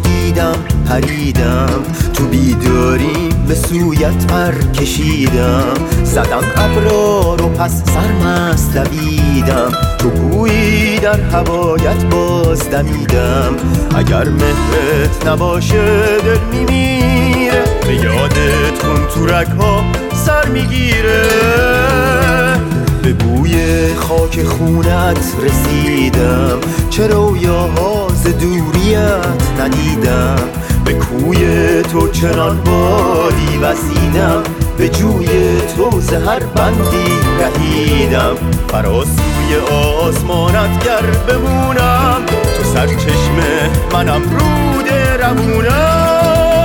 دیدم پریدم، تو بیداریم به سویت پر کشیدم، زدم ابرا رو پس سرمست دویدم، تو گویی در هوایت باز دمیدم، اگر مهرت نباشه دل میمیره، به یادت کن تو رگ‌ها سر میگیره، به بوی خاک خونت رسیدم، چه رویاها ز دوریت ندیدم، به کوی تو چنان بادی وزیدم، به جوی تو ز هر بندی رهیدم، فراسوی آسمانت گر بمونم، تو سرچشمه منم رود روونم.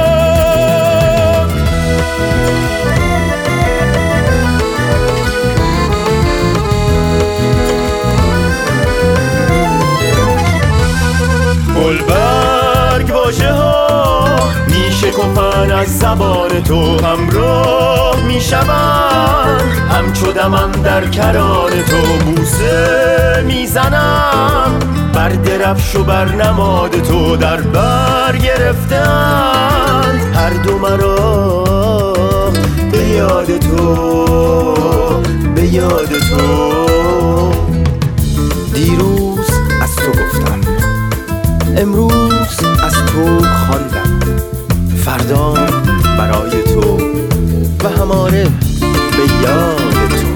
گلبرگ واژه ها میشکفن از زبان تو، همراه میشوند همچو دمم در کران تو، بوسه میزنم بر درفش و بر نماد تو، در بر گرفتند هر دو مرا به یاد تو، به یاد تو. دیروز از تو گفتم، امروز از تو خواندم، فردا برای تو و هماره به یاد تو.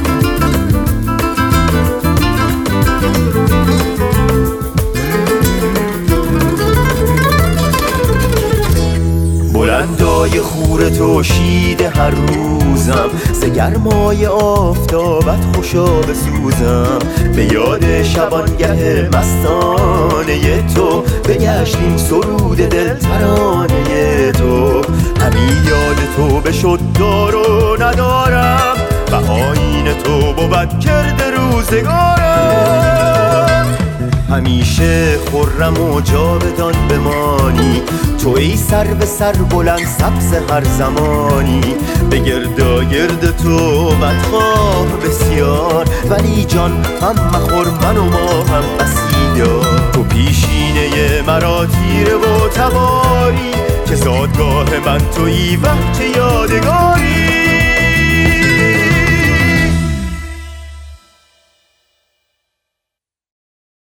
بلندای خور تو شیده هر روزم، ز گرمای آفتابت خوشا بسوزم، به یاد شبانگه مستانه تو بگشتیم سرود دل ترانه تو، همین یاد تو بشد دار و ندارم و آیین تو بود کرد روزگارم، همیشه خرم و جاودان بمانی، تو ای سر به سر بلند سبز هر زمانی، به گرداگرد تو بدخواه بسیار، ولی جان هم مخور من و ما هم بسیار، تو پیشینه مرا تیره و تباری، که زادگاه من تویی وقت یادگاری.